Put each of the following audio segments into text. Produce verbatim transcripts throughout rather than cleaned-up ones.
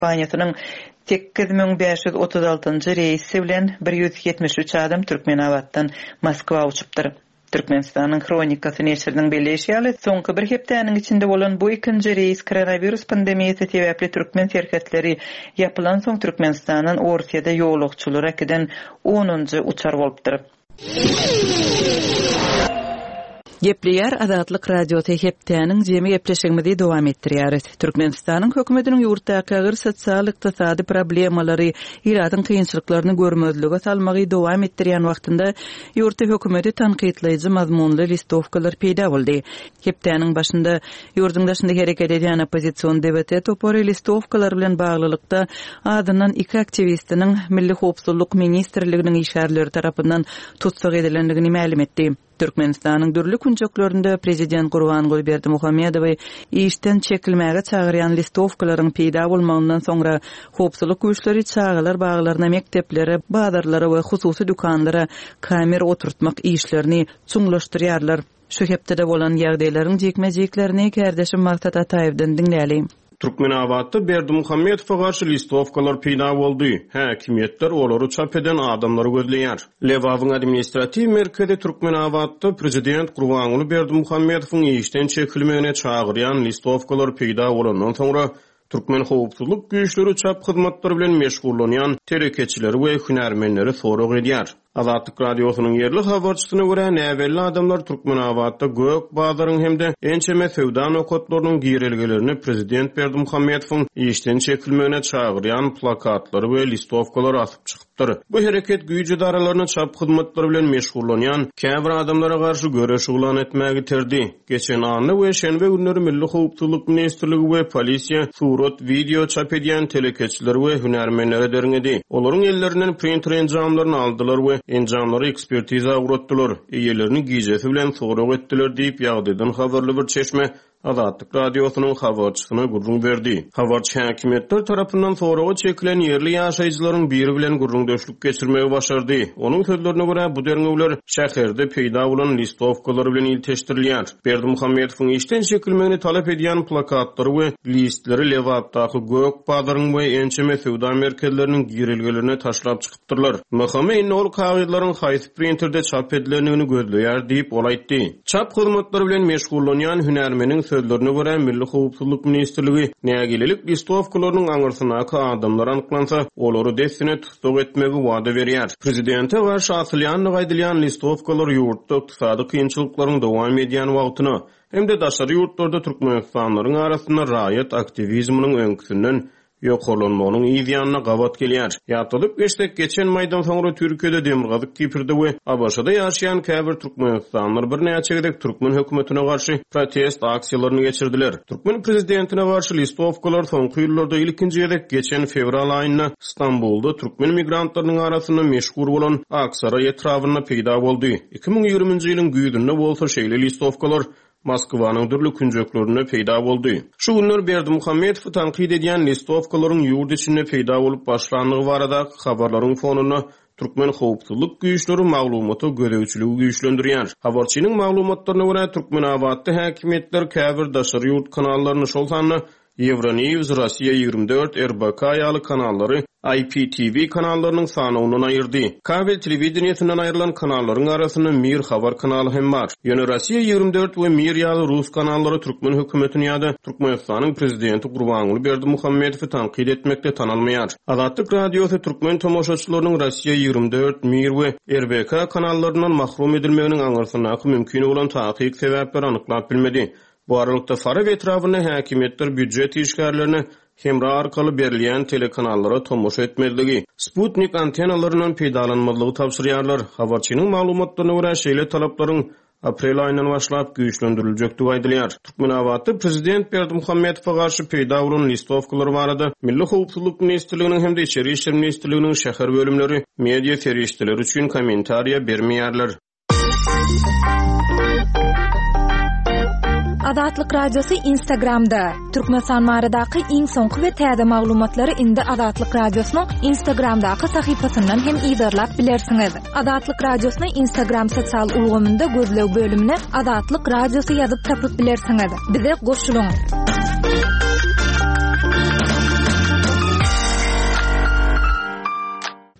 kompaniýasynyň sekiz miň beş ýüz otuz altynjy reýsi bilen bir ýüz ýetmiş üç adam Türkmenawatdan Moskwa uçupdyr. Türkmenistanyň Kronikasy neşriniň belleşýäli soňky bir hepdeniň içinde bolan bu ikinji reýs koronavirus pandemiýasy sebäpli türkmen şerketleri ýapylan soň Türkmenistanyň Orsiýada ýolukçylar ekiden onunjy uçar bolupdyr. Gepleýär Azatlyk radiosy hepdeniň jemi gepleşigimizi dowam etdirýär. Türkmenistanyň hökümetiniň ýurtdaky agyr sosial ykdysady problemalary, ýaradan kynçylyklaryny görmezlige salmagy dowam etdirýän wagtynda ýurtda hökümeti tanqidleýiji mazmunly listowkalar peýda boldy. Hepdeniň başynda ýurdun daşynda hereket edýän opozisiýon debete topary listowkalar bilen baglylykda adyndan iki aktivistiniň Milli Howpsuzlyk ministrliginiň işgärleri tarapyndan tutsak edilendigini ma'lum etdi. Türkmenistanyň dürli kunjoklarynda prezident Gurbanguly Berdimuhammedowy işden çekilmäge çagyrýan listowkalaryň peýda bolmagyndan soňra howpsuzlyk güýçleri çağılar baglaryna, mekteplere, bazarlara we hususy dükanlara kamera oturtmak işlerini çuňlaşdyrýarlar. Şu hepde bolan ýagdaýlaryň jekme-jeklerini kärdeşim Maksat Ataýewden dinläýin. Türkmenawatda Berdimuhammedowa garşy listowkalar peýda boldy. Häkimetler olary çap eden adamlary gözleýär. Lewawyň administrativ merkezi Türkmenawatda prezident Gurbanguly Berdimuhammedowyň işden çekilmegine çagyrýan listowkalar peýda bolandan soňra Türkmen howpsuzlyk güýçleri çap hyzmatlary bilen meşgullanýan terekeçileri we hünärmenleri sorag edýär. Azatlyk radiosynyň yerli habarçysyna görä näwelli adamlar Türkmenawatda gök bazaryň hemde ençeme sewda nokatlarynyň giýrilgelerini prezident Berdimuhammedowyň işden çekilmegine çagyrýan plakatlary we listowkalar asyp çykypdyr. Bu hereket güýçli daralaryny çap hyzmatlary bilen meşgullanýan käbir adamlara garşy göreş ulan etmäge terdi. Geçen any we şenbe günleri Milli Howpsuzlyk ministrligi we polisiýa surat, video çap edýän telekeçiler we hünärmenlere derňedi. Olaryň ellerinden printer enjamlaryny aldylar we enjamlary ekspertiza uğratdylar. Eýelerini giýjesi bilen sorag etdiler diýip ýagdaýdan habarly bir çeşme Azatlyk radiosynyň habarçysyna gurrun berdi. Habarçy häkimetler tarapyndan soragy çekilen yerli ýaşaýjylaryň biri bilen gurrundaşlyk geçirmegi başardy. Onuň sözlerine görä bu derňewler şäherde peýda bolan listowkalar bilen ilteşdirilýär. Berdimuhammedowyň işden çekilmegini talap edýän plakatlary we listleri lewatdaky gök bazaryň we ençeme sewda merkezleriniň girilgelerine taşlap çykypdyrlar. Mahkeme ol kagydlaryň haýsy printerde çap edilenini gözleýär diýip olaýtdy. Çap hyzmatlary bilen meşgullanýan hünärmeniň sözlerine görä Milli Howpsuzlyk ministrligi nägililik listowkalarynyň aňyrsynaky adamlar anyklansa olary desine tutsak etmegi wada berýär. Prezidente garşy asylýan gaýdylýan listowkalar ýurtda ykdysady kynçylyklaryň dowam edýän wagtyna hemde daşary ýurtlarda türkmenistanylaryň arasynda raýat aktivizminiň öňküsünden ýokarlanmagynyň ýygyanyna gawat gelýär. Ýatylyp geçtek geçen maýdan soňra Türkiýede demirgazyk Kiprde we Abaşada ýaşaýan käbir türkmenistanlylar bir näçe gedek türkmen hökümetine garşy protest aksiýalaryny geçirdiler. Türkmen prezidentine garşy listowkalar soňky ýyllarda ilkinji gedek geçen fevral aýynda Istanbulda türkmen migrantlarynyň arasynda meşhur bolan Aksara etrawyna peýda boldy. iki ming ýigrimiji ýylyň güýdünde bolsa şeýle listowkalar Moskvanyň dürli kunjoklarynda peýda boldy. Şu günler Berdimuhammedowy tanqid edýän listowkalaryň ýurt içinde peýda bolup başlandygy barada habarlaryň fonuna Türkmen howpsuzlyk güýçleri maglumaty gödäwçiligi güýçlendirýär. Habarçynyň maglumatlaryna görä Türkmenawatda häkimetler käbir daşary ýurt kanallaryny şol sanly Euronews, Rossiya ýygrimi dört, R B K ýaly kanallary I P T V kanallarynyň sanawyny aýyrdy. Kabel telewizionýasynyň aýrylan kanallaryň arasynda Mir habar kanaly hem bar. Ýöne Rossiya ýygrimi dört we Mir ýaly rus kanallary türkmen hökümetini ýa-da Türkmenistanyň prezidenti Gurbanguly Berdimuhammedowy tanqid etmekde tanalmaýar. Azatlyk radiosy türkmen tomoşaçylarynyň Rossiya ýygrimi dört, Mir we R B K kanallaryndan mahrum edilmeginiň aňyrsynaky mümkin bolan taýyk sebäpler anyklap bilmedi. Bu aralykda Fara etrawyna häkimetler büdjet işgärlerini hemra arkaly berilýän telekanallara tomoşa etmezligi, Sputnik antennalarynyň peýdalanmalygy tapşyrýarlar. Habarçynyň maglumatlaryna görä şeýle talaplaryň aprel aýyndan başlap güýçlendiriljektigi aýdylýar. Türkmenawatda prezident Berdimuhammedowa garşy peýda bolan listowkalar barada Milli Howpsuzlyk ministrliginiň hemde Içeri işler ministrliginiň şäher bölümleri media ferişdeleri üçin kommentariýa bermeýärler. Azatlyk radiosu Instagramda. Türkmenistan baradaky iň soňky we täze maglumatlary indi Azatlyk radiosynyň Instagramdaky sahypasyndan hem ýazarlap bilersiňiz. Azatlyk radiosynyň Instagram sosial ulgamynda gözlew bölümine Azatlyk radiosu ýazyp tapyp bilersiňiz. Bize goşulyň.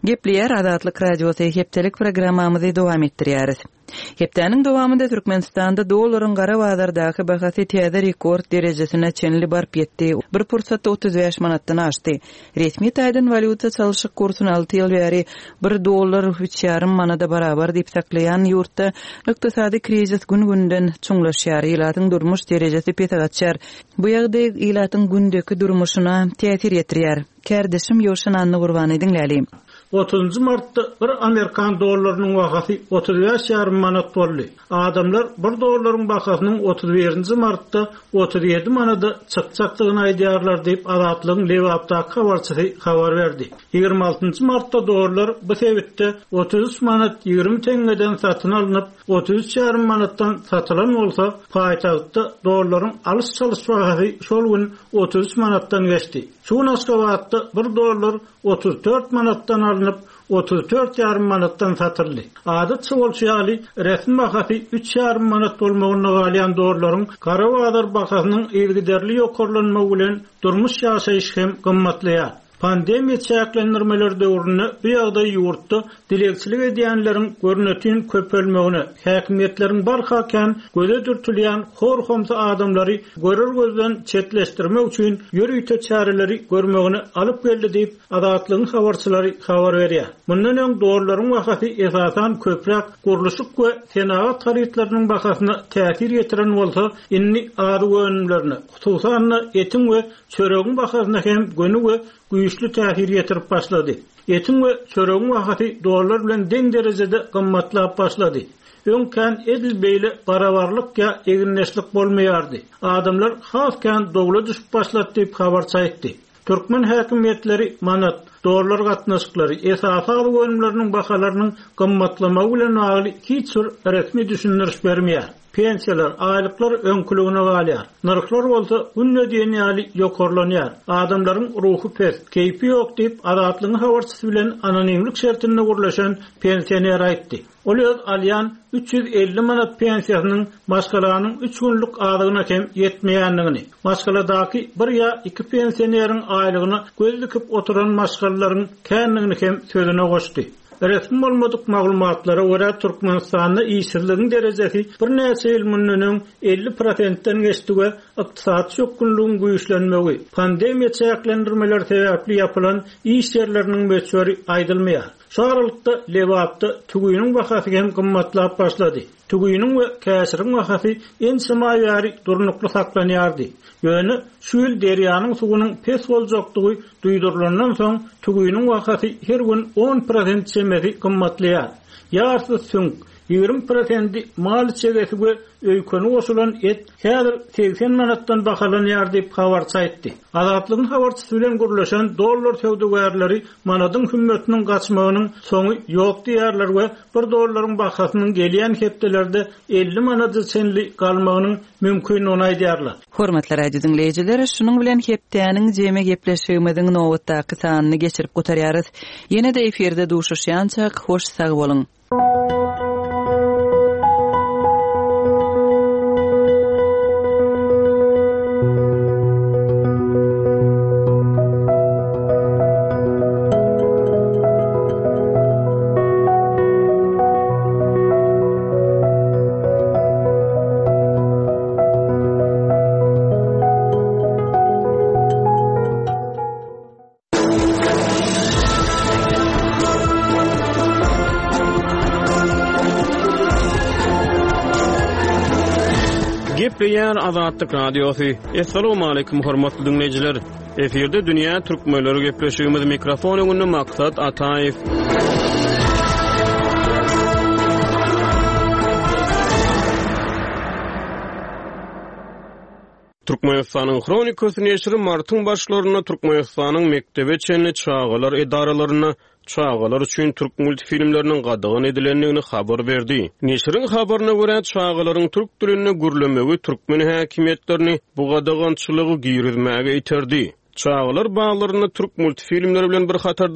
Gepleýär Azatlyk Radiosu hepdelik programmamyzy dowam etdirýäris. Hepdeniň dowamynda Türkmenistanda dollaryň gara bazardaky bahasy täze rekord derejesine çenli barp ýetdi. Bir pursatda otuz beş manatdan aşdy. Resmi taýdan valyuta çalyşyk kursyny alty ýyl bäri bir dollar üç ýarym manada barabar diýip saklaýan ýurtda ykdysady krizis gün-günden çuňlaşýar, ýylatyň durmuş derejesi petegatçar. Bu ýagdaý ýylatyň gündäki durmuşyna täsir ýetirýär. Kärdeşim Ýoşan Anny Gurbany diňläli. otuzuncu martda bir Amerikan dollarynyň bahasy otuz beş ýarym manat boldy. Adamlar bir dollaryň bahasynyň otuz birinji martda otuz ýedi manada çykçaklygyny aýdýarlar diýip Azatlygyň Lewapdaky habarçysy habar berdi. ýygrimi altynjy martda dollar bu sebäpde otuz üç manat ýygrimi teňgeden satyn alynıp otuz üç ýarym manatdan satylan bolsa, paýtagtda dollaryň alys çalyş bahasy şol gün otuz üç manatdan geçdi. Şu naskavatda bir dollar otuz dört manatdan alınıp otuz dört ýarym manatdan satyldy. Adatçy bolýaly resmi bahasy üç ýarym manat bolmagyna galýan dollaryň gara bazar bahasynyň ilgiderli ýokarlanmagy bilen durmuş ýaşaýyş hem gymmatlaýar. Pandemiýa çäklendirmeleri döwründe bu ýagdaý ýurtda dilekçilik edýänleriň görnetini köpelmegine, häkimetleriň barhakan göze dürtülýän horhomsa adamlary görür gözden çetleşdirmek üçin ýürüýte çäreleri görmegine alyp geldi diýip Azatlygyň habarçylary habar berýär. Mundan öň dollaryň bahasy esasan köprek, gurulşyk we senagat tarytlarynyň bahasyna täsir ýetiren bolsa, inni ady önümlerine, hususan etin we çöregiň bahasyna hem gönü we güýçli täsir ýetirip başlady. Etin we çöregiň bahasy dollar bilen deň derejede gymmatlap başlady. Öňkän edil beýle barabarlyk ýa eginleşlik bolmaýardy. Adamlar haskan dogla düşüp başlady diýip habar çaýtdy. Türkmen häkimetleri manat, dollar gatnaşyklary esasy önümleriniň bahalarynyň gymmatlamagy bilen agly hiç bir resmi düşündiriş bermeýär. Pensiyalar, aýlyklar öňküligine galýar. Narxlar bolsa günne diýen ýaly ýokarlanýar. Adamlaryň ruhy pes, keýpi ýok diýip Azatlygyň habarçysy bilen anonimlik şertinde gurlaşan pensioner aýtdy. Olar alýan üç yüz elli manat pensiýasynyň maşgalanyň üç günlük adygyna hem ýetmeýändigini, maşgaladaky bir ýa iki pensioneriň aýlygyna göz dikip oturan maşgalaryň känligini hem sözüne goşdy. Resmi bolmadyk maglumatlara görä Türkmenistanda işsizligiň derejesi bir näçe ýyl mundan elli prosentden geçdi we ykdysat şokkunlygyň güýçlenmegi, pandemiýa çäklendirmeleri sebäpli ýapylan iş ýerleriniň beçleri aýdylmaýar. Şu aralykda Lewapda tügüýüniň bahasy hem gymmatlap başlady. Tügüýüniň we käsiriň bahasy ensimaýary durnukly saklanýardy. Ýöne şu ýyl derýanyň suwunyň pes boljakdygy duýdurulandan soň tügüýüniň bahasy her gün on prosent çemeri gymmatlaýar. Ýarsy süň ýygrimi prosent mal çegesi we öýkeni goşulan et häzir seksen manatdan bahalanýar diýip habar çaýtdy. Azatlygyň habarçysy bilen gurlaşan dollar söwdegärleri manadyň hümmetiniň gaçmagynyň soňy ýok diýerler we bir dollaryň bahasynyň gelýän hepdelerde elli manat çenli galmagynyň mümkin onaýdýarlar. Hormatly radio dinleýijiler, şunuň bilen hepdeniň jeme gepleşigimiziň nowatdaky sanyny geçirip gotarýarys. Ýene-de eferde duşuşýançak hoş sag bolun. Gepleýär Azatlyk Radiosu. Assalamu alaykum hormatly dinleýijiler. Eferde dünýä türkmenleri gepleşigimiz mikrofon öňünde maksat Ataýew. Türkmenistanyň Hronikasyny ýeşiri martyň başlaryna Türkmenistanyň mektebe çenli çağalar edaralaryna çağalar üçin türk multifilmleriniň gadygan edilendigini habar berdi. Neşiriň habaryna görä çağalaryň türk dilini gürlemegi türkmen häkimetlerini bu gadygançylygy giýrizmäge iterdi. Çağalar bağlaryny türk multifilmleri bilen bir hatarda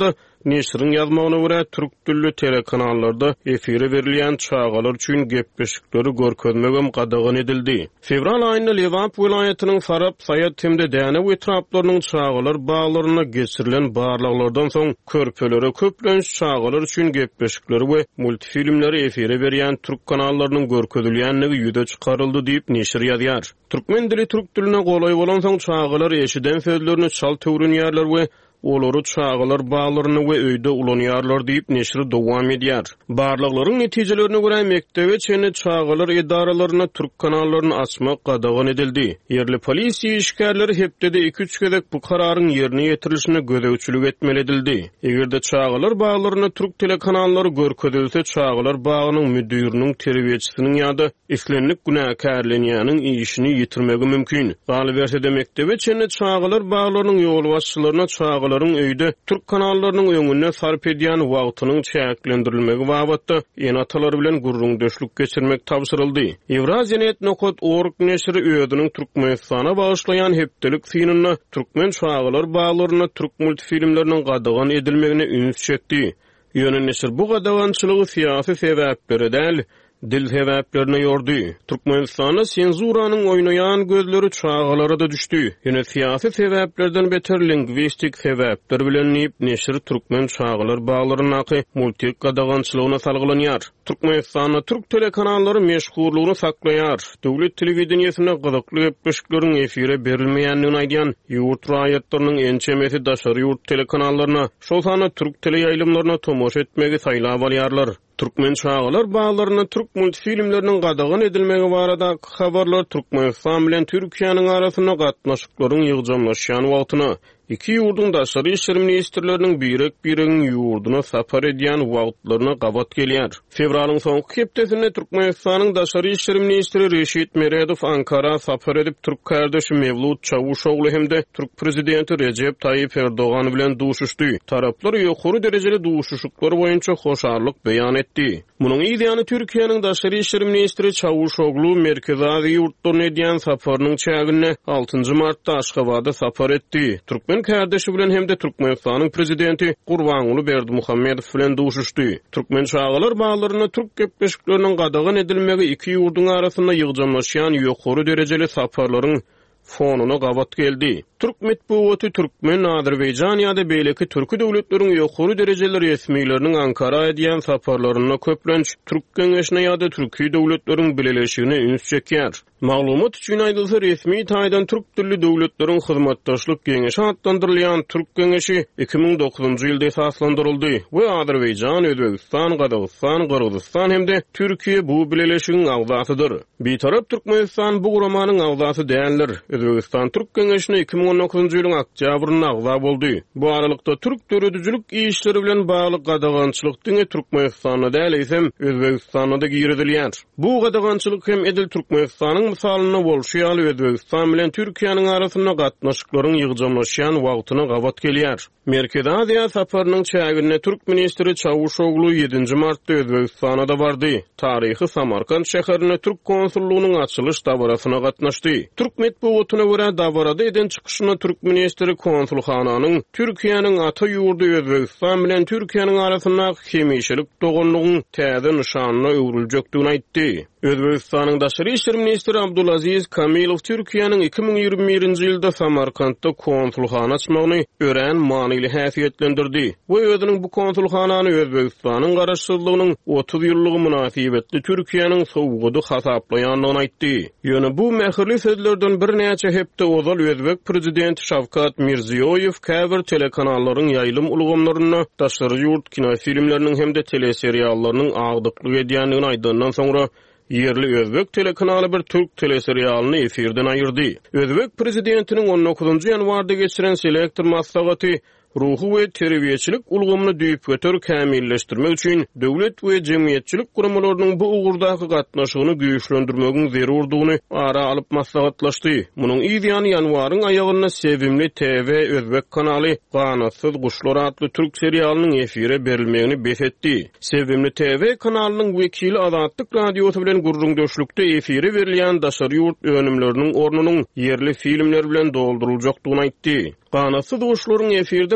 Neşrin yazmagyna görä türk dilli telekanallarda efire berilýän çağalar üçin gepleşikleri görkezmegem gadagyn edildi. Fevral aýynda Lewap vilayatynyň Farap, Sayat hemde Däne etraplarynyň çağalar baglaryna geçirilen barlyklardan soň körpelere köplenç çağalar üçin gepleşikleri we multifilmleri efire berýän türk kanallarynyň görkezilýänligi ýüze çykaryldy diýip neşir ýazýar. Türkmen dili türk diline golay bolan soň çağalar eşiden sözlerini çal töwrenýärler we olary çağalar baglaryny we öýde ulanýarlar diýip neşir dowam edýär. Barlyklaryň netijelerine görä mektebe çene çağalar edaralaryna türk kanallaryny açmak gadagyn edildi. Yerli polisiýa işgärleri hepdede iki üç gezek bu kararyň ýerine ýetirilişine gözegçilik etmeli edildi. Egerde çağalar baglaryna türk telekanallary görkezilse çağalar bagynyň müdiriniň terbiýeçisiniň ýa-da islenlik günäkärlenýäniň işini ýitirmegi mümkin. Galybersede mektebe çene çağalar baglarynyň ýol başçylaryna çağalar öýde türk kanallarynyň öňüne sarp edýän wagtynyň çäklendirilmegi babatda enatalar bilen gurrun döşlük geçirmek tapşyryldy. Evraziyanet nokta org neşri öýüdiniň Türkmenistana bagyşlayan hepdelik synynda türkmen çağalar baglaryna türk multifilmleriniň gadagyn edilmegine üns çekdi. Ýöne neşir bu gadagançylygy syýasy sebäplere däl, dil sebäplerine ýordy. Türkmenistana senzuranyň oýnaýan gözleri çağalara da düşdi. Ýene syýasy sebäplerden beter lingwistik sebäpler bilen nip neşir türkmen çağalar baglaryny multik gadagançylygyna salgılanýar. Türkmenistana türk telekanallary meşhurlygyny saklaýar. Döwlet telewizionysyna gyzykly gepleşikleriň efire berilmeýänligini aýdýan ýurt raýatlarynyň ençemesi daşary ýurt telekanallaryna şol sana türk teleýaýlymlaryna tomoş etmegi saýlap alýarlar. Türkmen çağalar baglaryna türk multifilmleriniň gadagyn edilmegi barada habarlar Türkmenistan bilen Türkiýanyň arasyna gatnaşyklaryň ýygjamlaşýan wagtyna iki ýurdun daşary işler ministrleriniň birek biriň ýurduna sapar edýän wagtlaryna gabat gelýär. Fevralyň soňky hepdesinde Türkmenistanyň daşary işler ministri Reşit Meredow Ankara sapar edip türk kardeşi Mevlut Çavuşoglu hemde türk prezidenti Recep Tayyip Erdoğan bilen duşuşdy. Taraplar ýokary derejeli duşuşyklar boýunça hoşarlyk beýan etdi. Munyň ýa-da Türkiýanyň daşary işler ministri Çavuşoglu merkezi ýurtlaryna edýän saparynyň çägine altynjy martda Aşgabatda sapar etdi. Türkmen kardeşi bilen hemde Türkmenistanyň prezidenti Gurbanuly Berdimuhammedow bilen duşuşdy. Türkmen çağalar baglaryna türk gepleşikleriniň gadagyn edilmegi iki ýurdun arasynda ýygjamlaşýan ýokary derejeli saparlaryň fonuna gabat geldi. Türk metbuaty Türkmen, Azerbaýjan ýa-da beýleki türkü döwletleriň ýokary derejeli resmiýleriniň Ankara edýän saparlaryna köplenç türk geňeşine ýa-da türkü döwletleriň bileleşigine üns çekýär. Maglumat üçin aýdylsa resmi taýdan türk dilli döwletleriň hyzmatdaşlyk geňeşi adlandyrylýan Türk geňeşi iki ming dokuzunjy ýylda esaslandyryldy we Azerbaýjan, Özbegistan, Gadagistan, Gyrgyzstan hemde Türkiýe bu bileleşigiň agzasydyr. Bir tarap Türkmenistan bu guramanyň agzasy däldir. Özbegistan Türk geňeşine iki ming on dokuzunjy ýylyň oktýabrynda agza boldy. Bu aralykda türk döredüjilik işleri bilen bagly gadagançylyk diňe Türkmenistanda däl eýsem Özbegistanda da girizilýär. Bu gadagançylyk hem edil Türkmenistanyň misalyna bolşýaly Özbegistan bilen Türkiýanyň arasyna gatnaşyklaryň ýygjamlaşýan wagtyna gabat gelýär. Merkezi Aziýa saparynyň çägine türk ministri Çavuşoglu ýedinji martda Özbegistana da bardy. Taryhy Samarkand şäherine türk konsullugynyň açylyş dabarasyna gatnaşdy. Türk metbuatyna görä dabarada eden çykyşyna türk ministri konsulhananyň Türkiýanyň ata ýurdu Özbegistan bilen Türkiýanyň arasyna hemişelik dogonlygyň täze nişanyna öwriljekdigini aýtdy. Özbegistanyň daşary işler ministri Abdulaziz Kamilow Türkiýanyň iki ming ýygrimi birinji ýylda Samarkandda konsulhana açmagyny ören manyly häsiýetlendirdi. Bu özüniň bu konsulhanany Özbegistanyň garaşsyzlygynyň otuz ýyllygy münasibetli Türkiýanyň sowgudy hasaplaýanlygyny aýtdy. Ýöne bu mähirli sözlerden bir näçe hepde ozal Özbek prezidenti Şavkat Mirziýoýew käbir telekanallaryň ýaýlym ulgamlaryna daşary ýurt kinofilmleriniň hemde teleseriallarynyň agdyklyk edýänligini aýdandan soňra yerli Özbek telekanaly bir türk teleserialyny efirden aýyrdy. Özbek prezidentiniň on dokuzunjy ýanwarda geçiren selektor maslahaty ruhu we terbiýeçilik ulgamyny düýüp göter kämilleşdirmek üçin döwlet we jemgyýetçilik guramalarynyň bu ugurdaky gatnaşygyny güýçlendirmegiň zerurdugyny ara alyp maslahatlaşdy. Munyň ýyly ýanwaryň aýagyna Sevimli T V Özbek kanaly Ganatsız Guşlar adly türk serialynyň efire berilmegini besetdi. Sevimli T V kanalynyň wekili Azatlyk radiosy bilen gurrun döşlükde efire berilýän daşary ýurt önümleriniň ornunyň yerli filmler bilen dolduruljakdygyny aýtdy. Ganatsız Guşlaryň efirden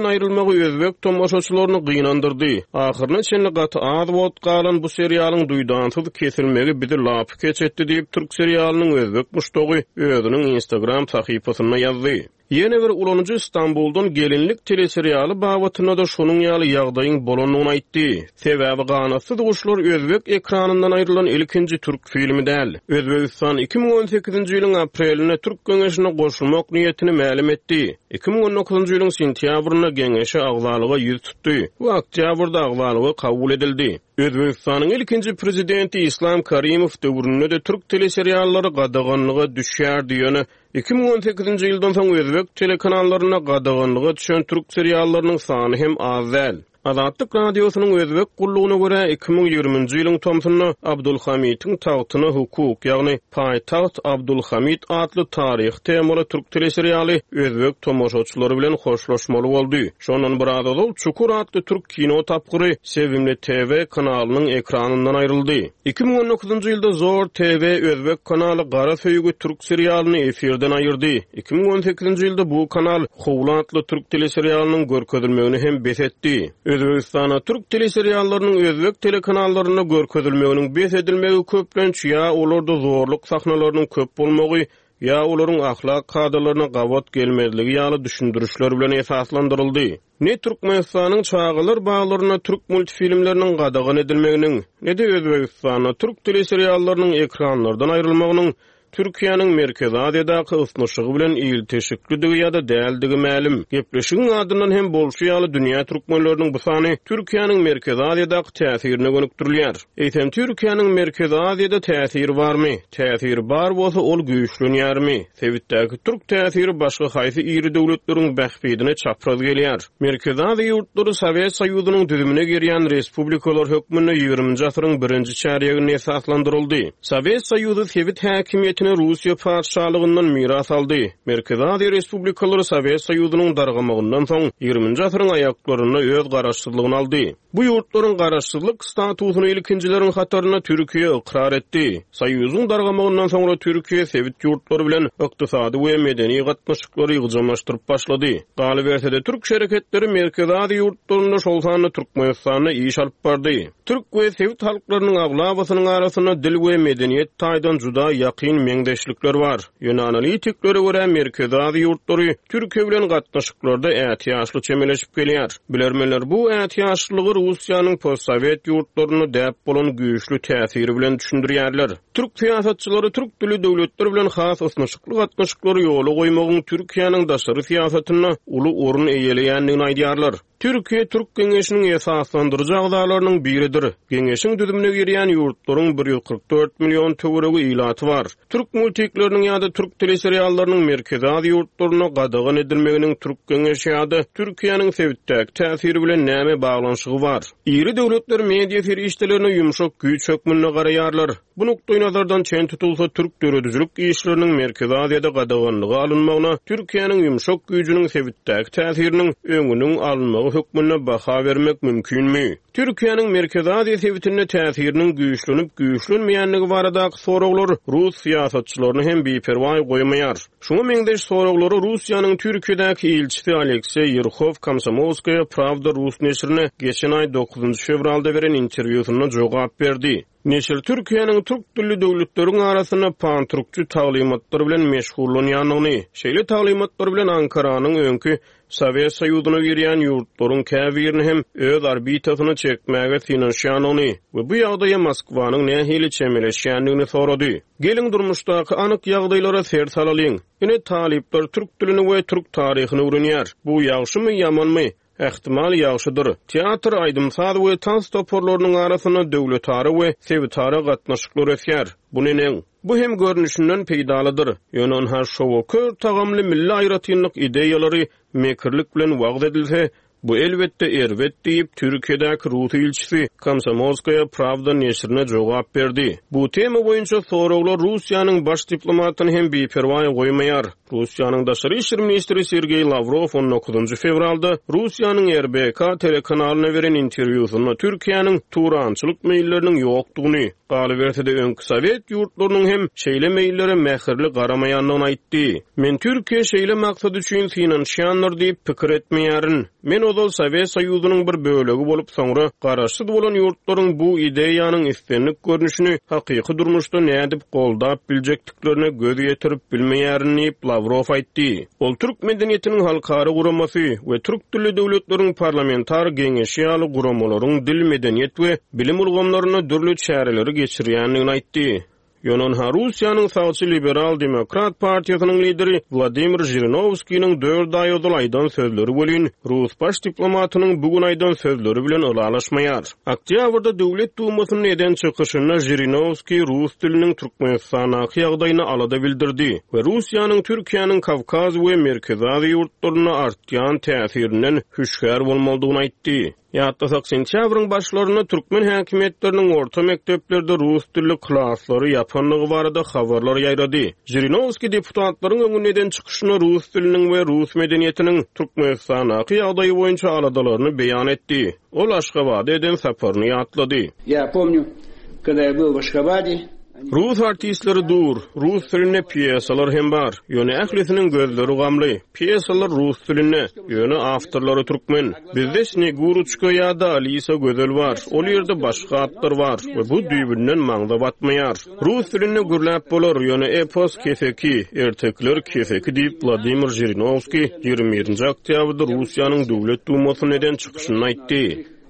ayrılmagy özbek tomoşaçylaryny gynandyrdy. Ahyrına çenli gaty az wagt galan bu serialyň duýdansyz kesilmegi bizi lapy keçetdi diýip türk serialynyň özbek muştogy özüniň Instagram sahypasyna ýazdy. Yeni bir ulanyjy İstanbuldan gelinlik teleserialy babatyna da şonuň ýaly ýagdaýyň bolanyny aýtdy. Sebäbi ganatsız guşlar özbek ekranyndan aýrylan ilkinji türk filmi däl. Özbegistan iki ming on sekizinji ýylyň aprelinde türk geňeşine goşulmak niýetini ma'lum etdi. iki ming on dokuzunji ýylyň sentýabryna geňeşe agzalyga ýüz tutdy. Bu oktýabrda agzalyga kabul edildi. Özbegistanyň ilkinji prezidenti Islom Karimow döwründe de türk teleseriallary gadaganlyga düşýär diýeni iki ming on sekizinji ýyldan soň özbek telekanallarına gadaganlyga düşen türk seriallarynyň sany hem az däl. Azatlyk radiosynyň özbek gullugyna görä iki ming ýygrüminji ýylyň tomsyny Abdulhamid'iň tagtyna hukuk, ýagny Paýtaht Abdulhamid adly taryh temaly türk teleserialy özbek tomoşaçylary bilen hoşlaşmaly boldy. Şondan bir azal Çukur adly türk kino tapgyry Sevimli T V kanalynyň ekranyndan aýryldy. iki ming on dokuzunji ýylda Zor T V özbek kanaly Gara Söýgü türk serialyny efirden aýyrdy. iki ming on sekizinji ýylda bu kanal Howla adly türk teleserialynyň görkezilmegini hem besetdi. Özbegistana türk teleseriallarynyň özbek telekanallarına görkezilmeginiň besedilmegi köplenç ýa olarda zorluk sahnalarynyň köp bolmagy ýa olaryň ahlak kadrlaryna gawat gelmezligi ýaly düşündirişler bilen esaslandyryldy. Ne Türkmenistanyň çağılar bağlaryna türk multifilmleriniň gadagan edilmeginiň, ne de Özbegistana türk teleseriallarynyň ekranlardan aýrylmagynyň Türkiýanyň Merkezi Aziýadaky ysnyşygy bilen ýyl teşekkürdigi ýa-da däldigi ma'lum. Gepleşigiň adyndan hem bolşy ýaly dünýä türkmenleriniň bu sany Türkiýanyň Merkezi Aziýadaky täsirine gönükdirilýär. Eýsem Türkiýanyň Merkezi Aziýada täsiri barmy? Täsiri bar bolsa ol güýçlenýärmi? Sewitdäki türk täsiri başga haýsy iri döwletleriň bähbidine çapraz gelýär. Merkezi Aziýa ýurtlary Sowet Soýuzynyň düzümine girýän respublikalar hökmüne ýygrüminji asyryň birinji çäreginde esaslandyryldy. Sowet Soýuzy Sowet häkimiýeti Rusiya padşahlygyndan miras aldy. Merkezi Aziýa respublikalary Sowet Soýuzynyň dargamagyndan soň ýygrüminji asyryň aýaklaryna öz garaşsyzlygyny aldy. Bu ýurtlaryň garaşsyzlyk statusyny ilkinjileriň hataryna Türkiýe ikrar etdi. Soýuzyň dargamagyndan soňra Türkiýe Sowet ýurtlary bilen ykdysady we medeni gatnaşyklary ýygyrmaşdyryp başlady. Galy bersede türk şereketleri Merkezi Aziýa ýurtlarynda şol sany Türkmenistana iş alyp bardy. Türk we Sowet halklarynyň aglabasynyň arasyna dil we medeniýet taýdan juda ýakyn meňdeşlikler bar. Ýöne analitiklere görä Merkezi Aziýa ýurtlary Türkiýe bilen gatnaşyklarda ätiýaşly çemeleşip gelýär. Bilermeler bu ätiýaşlygy Russiýanyň post-Sowet ýurtlaryny däp bolan güýçlü täsiri bilen düşündirýärler. Türk siýasatçylary türk dili döwletleri bilen has ysnyşykly gatnaşyklary ýola goýmagyň Türkiýanyň daşary siýasatyna uly orun eýeleýändigini aýdýarlar. Türkiýe Türk Geňeşiniň esaslandyrjy agzalarynyň biridir. Geňeşiň düzümine girýän ýurtlaryň bir ýuz kırk dört million töweregi ilaty bar. Türk multikleriniň ýa-da türk teleseriallarynyň Merkezi Aziýa ýurtlaryna gadagan edilmeginiň Türk Geňeşi ýa-da Türkiýanyň Sewitdäki täsiri bilen näme baglanşygy bar? Iri döwletler media feriştelerini ýumşak güýç hökmüne garaýarlar. Bu nukdaý nazardan çen tutulsa türk döredüjilik işleriniň Merkezi Aziýada gadaganlygy alınmagyna Türkiýanyň ýumşak güýjüniň Sewitdäki täsiriniň öňüniň alınmagy hökmüne baha bermek mümkinmi? Türkiýanyň Merkezi Aziýa Sewitine täsiriniň güýçlenip güýçlenmeýänligi baradaky soraglar Rus siýasatçylaryny hem beperwa goýmaýar. Şuňa meňdeş soraglary Russiýanyň Türkiýedäki elçisi Aleksey Yerhov Komsomolskaya Pravda Rus neşrine geçen ay dokuzunji fevralda beren interwýusyna jogap berdi. Neşir Türkiýanyň türk dilli döwletleriň arasyna pan-türkçü taglymatlary bilen meşgullanýanlygyny, şeýle taglymatlary bilen Ankaranyň öňkü Sowet Soýuzyna girýän ýurtlaryň käbirini hem öz arbitasyny çekmäge finansiýanyny we bu ýagdaýa Moskwanyň nähili çemeleşýändigini sorady. Geliň durmuşdaky anyk ýagdaýlara ser salalyň. Ine talipler türk dilini we türk taryhyny öwrenýär. Bu ýagşymy ýamanmy? Ähtimal ýagşydyr. Teatr aýdymsaz we tans toporlarynyň arasyna döwletary we sewitary gatnaşyklar ösýär. Bu neň? Bu hem görnüşinden peýdalydyr. Ýöne her şowa kör tagamly milli aýratynlyk ideýalary mekirlik bilen wagt edilse, bu elbetde erwet diýip Türkiýedäki Rus elçisi Komsomolskaya Pravda neşrine jogap berdi. Bu tema boýunça soraglar Russiýanyň baş diplomatyny hem beperwa goýmaýar. Russiýanyň daşary işler ministri Sergey Lavrov on dokuzunji fevralda Russiýanyň R B K telekanalyna beren interwýusyna Türkiýanyň turançylyk meýilleriniň ýokdugyny, galyberse-de öňkü Sowet ýurtlarynyň hem şeýle meýillere mähirli garamaýanlygyny aýtdy. Men Türkiýe şeýle maksat üçin finansiýanlar diýip pikir etmeýärin. Men odal Sowet Soýuzynyň bir bölegi bolup soňra garaşsyz bolan ýurtlaryň bu ideýanyň islenlik görnüşini hakyky durmuşda nädip goldap biljekdiklerine göz ýetirip bilmeýärini Lavrov aýtdy. Ol türk medeniýetiniň halkara guramasy we türk dilli döwletleriň parlamentar geňeşi ýaly guramalaryň dil, medeniýet we bilim ulgamlaryna dürli çäreleri geçirýänligini aýtdy. Yonan Russiýanyň sağçy liberal demokrat partiýasynyň lideri Vladimir Zhirinovskiň dört aý odalaydan sözleri bolyn Rus baş diplomatynyň bugun aýdan sözleri bilen ulalaşmaýar. Oktýabrda döwlet dumasynyň eden çykyşyna Zhirinovski Rus diliniň Türkmenistana ýagdaýyny alada bildirdi we Russiýanyň Türkiýanyň Kavkaz we Merkezi Aziýa ýurtlaryna artýan täsirinden hüşgär bolmalydygyny aýtdy. Ýatdasak sentýabryň başlaryna türkmen häkimetleriniň orta mekdeplerde rus dilli klaslary ýapanlygy barada habarlar ýaýrady. Zhirinovski deputatlaryň öňünden çykyşyna rus diliniň we rus medeniýetiniň Türkmenistana ýagdaýy boýunça aladalaryny beýan etdi. Ol Aşgabatda eden saparyny ýatlady. Я помню, когда я был в Ашхабаде, Rus artistleri dur, Rus diline piyesalar hem bar. Yöne ählisiniň gözleri gamly. Piyesalar Rus diline, yöne awtorlary türkmen. Bizde Sneguruchka ýa-da Alisa Gözel bar. Ol ýerde başga atlar bar we bu düýbünden maňda batmaýar. Rus diline gürläp bolar, yöne epos keseki, ertekler keseki diýip Vladimir Zhirinovski ýygrimi ýedinji oktýabrda Russiýanyň döwlet dumasyna eden çykyşyny aýtdy.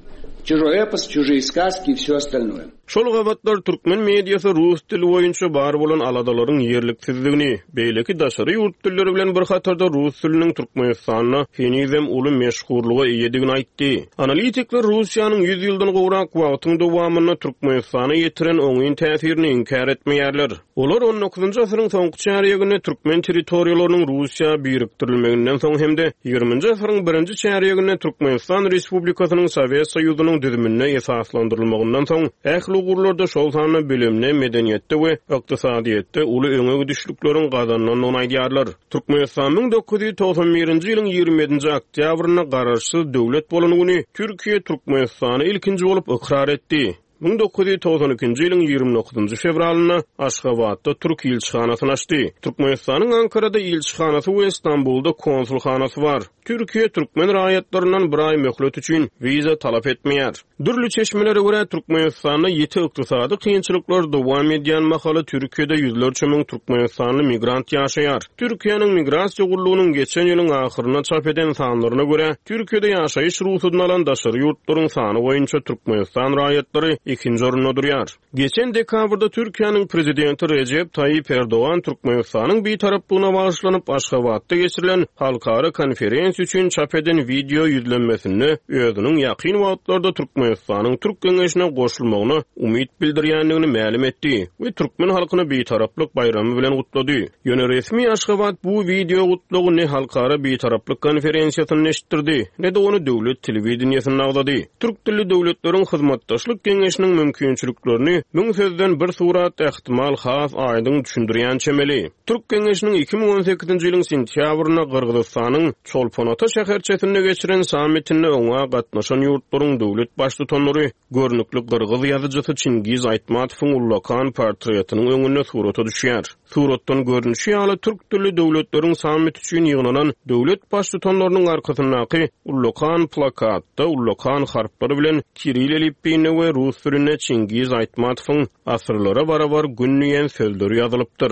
чужой эпос, чужие сказки и все остальное. Şol gabatlar türkmen mediýasy rus dili boýunça bar bolan aladalaryň ýerliksizligini, beýleki daşary ýurt dilleri bilen bir hatarda rus diliniň Türkmenistana henizem uly meşhurluga eýedigini aýtdy. Analitikler Russiýanyň yüz ýyldan gowrak wagtyň dowamyny Türkmenistana ýetiren oňyn täsirini inkar etmeýärler. Olar on dokuzunçy asyryň soňky çäreginde türkmen territoriýalarynyň Russiýa birikdirilmeginden soň hemde ýygrimiňji asyryň birinji çäreginde Türkmenistan Respublikasynyň Sowet Soýuzynyň düzümine esaslandyrylmagyndan soň gurlarda şol sany bilimne, medeniýetde we ykdysadyýetde uly öňe düşlükleriň gazananyny aýdýarlar. Türkmenistan ming dokuz ýüz togson birinji ýylyň ýygrimi ýedinji oktýabryna garaşsyz döwlet bolanyny Türkiýe Türkmenistany ilkinji bolup ikrar etdi. ming dokuz ýüz togson ikinji ýylyň ýygrimi dokuzunçy fevralyna Aşgabatda Türk ilçihanasyny açdy. Türkmenistanyň Ankarada ilçihanasy we Istanbulda konsulhanasy bar. Türkiýe türkmen raýatlarynyň bir ay möhlet üçin wiza talap etmeýär. Dürli çeşmelere görä Türkmenistanda ýeti ykdysady kynçylyklar dowam edýän mahaly Türkiýede ýüzlerçe miň türkmenistanly migrant ýaşaýar. Türkiýanyň migrasiýa gurulunyň geçen ýylyň ahyryna çap eden sanlaryna görä Türkiýede ýaşaýyş ruhusyny alan daşary ýurtlaryň sany boýunça Türkmenistan raýatlary ikinji orunda durýar. Geçen dekabrda Türkiýanyň prezidenti Recep Tayyip Erdoğan Türkmenistanyň bitaraplygyna bagyşlanyp Aşgabatda geçirilen halkara konferensiýa üçin çap eden video ýüzlenmesini özüniň ýakyn wagtlarda Türkmenistanyň Türk geňeşine goşulmagyna umyt bildirýändigini ma'lum etdi we türkmen halkyny bitaraplyk bayramy bilen gutlady. Ýöne resmi Aşgabat bu video gutlagyny halkara bitaraplyk konferensiýasyny neştirdi, ne de onu döwlet telewizioniýasyna agdady. Türk dilli döwletleriň hyzmatdaşlyk geňeşiniň mümkinçiliklerini müň sözden bir surat ähtimal has aýdyň düşündirýän çemeli. Türk geňeşiniň iki ming on sekizinji ýylyň sentýabryna Gyrgyzstanyň Çolponota şäherçesinde geçiren sammitinde oňa gatnaşan ýurtlaryň döwlet başlyklary görnükli Gyrgyz ýazyjysy Çingiz Aýtmatowyň Ullakan portretining öňüne surata düşýär. Suratdan görnüşi ýaly türk dilli döwletleriň sammit üçin ýygnanan döwlet başlyklarynyň arkasyndaky Ullakan plakatda Ullakan harflary bilen Kiril elifbine we rus diline Çingiz Aýtmatowyň asyrlara barabar günniýen sözleri ýazylypdyr.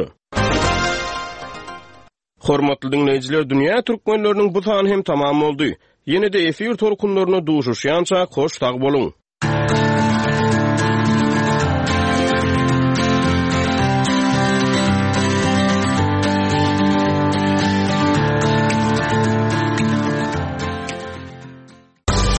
Hormatly dinleýijiler, dünýä türkmenleriniň bu sany hem tamam boldy. Ýene-de efir torkunlaryna duşuşýança hoş tag boluň.